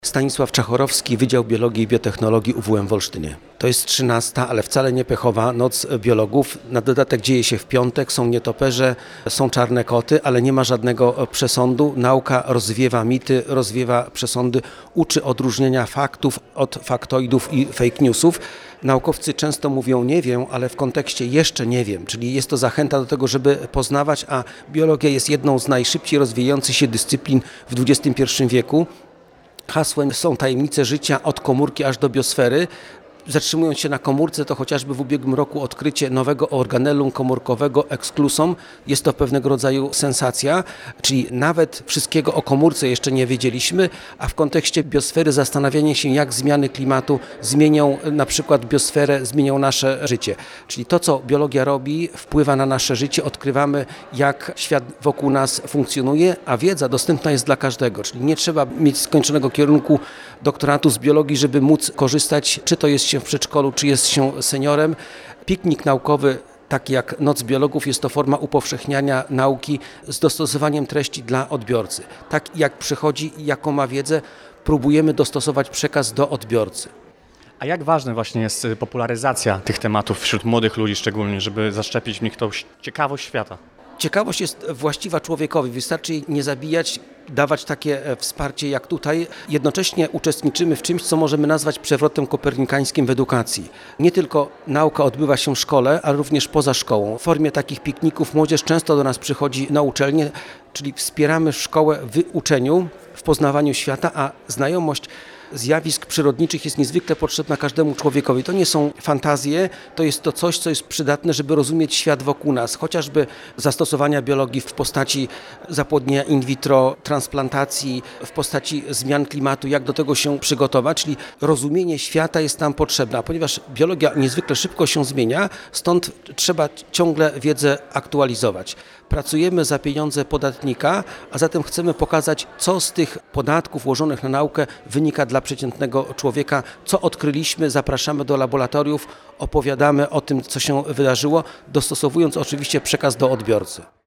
Stanisław Czachorowski, Wydział Biologii i Biotechnologii UWM w Olsztynie. To jest 13., ale wcale nie pechowa noc biologów. Na dodatek dzieje się w piątek, są nietoperze, są czarne koty, ale nie ma żadnego przesądu. Nauka rozwiewa mity, rozwiewa przesądy, uczy odróżnienia faktów od faktoidów i fake newsów. Naukowcy często mówią nie wiem, ale w kontekście jeszcze nie wiem, czyli jest to zachęta do tego, żeby poznawać, a biologia jest jedną z najszybciej rozwijających się dyscyplin w XXI wieku. Hasłem są tajemnice życia od komórki aż do biosfery. Zatrzymując się na komórce, to chociażby w ubiegłym roku odkrycie nowego organellum komórkowego eksklusom. Jest to pewnego rodzaju sensacja, czyli nawet wszystkiego o komórce jeszcze nie wiedzieliśmy, a w kontekście biosfery zastanawianie się, jak zmiany klimatu zmienią na przykład biosferę, zmienią nasze życie. Czyli to, co biologia robi, wpływa na nasze życie, odkrywamy, jak świat wokół nas funkcjonuje, a wiedza dostępna jest dla każdego, czyli nie trzeba mieć skończonego kierunku doktoratu z biologii, żeby móc korzystać, czy to jest się w przedszkolu, czy jest się seniorem. Piknik naukowy, taki jak Noc Biologów, jest to forma upowszechniania nauki z dostosowaniem treści dla odbiorcy. Tak jak przychodzi i jaką ma wiedzę, próbujemy dostosować przekaz do odbiorcy. A jak ważna właśnie jest popularyzacja tych tematów wśród młodych ludzi szczególnie, żeby zaszczepić w nich tą ciekawość świata? Ciekawość jest właściwa człowiekowi, wystarczy jej nie zabijać, dawać takie wsparcie jak tutaj. Jednocześnie uczestniczymy w czymś, co możemy nazwać przewrotem kopernikańskim w edukacji. Nie tylko nauka odbywa się w szkole, ale również poza szkołą. W formie takich pikników młodzież często do nas przychodzi na uczelnię, czyli wspieramy szkołę w uczeniu, w poznawaniu świata, a znajomość zjawisk przyrodniczych jest niezwykle potrzebna każdemu człowiekowi. To nie są fantazje, to jest to coś, co jest przydatne, żeby rozumieć świat wokół nas. Chociażby zastosowania biologii w postaci zapłodnienia in vitro, transplantacji, w postaci zmian klimatu, jak do tego się przygotować, czyli rozumienie świata jest nam potrzebne. A ponieważ biologia niezwykle szybko się zmienia, stąd trzeba ciągle wiedzę aktualizować. Pracujemy za pieniądze podatnika, a zatem chcemy pokazać, co z tych podatków włożonych na naukę wynika dla przeciętnego człowieka, co odkryliśmy, zapraszamy do laboratoriów, opowiadamy o tym, co się wydarzyło, dostosowując oczywiście przekaz do odbiorcy.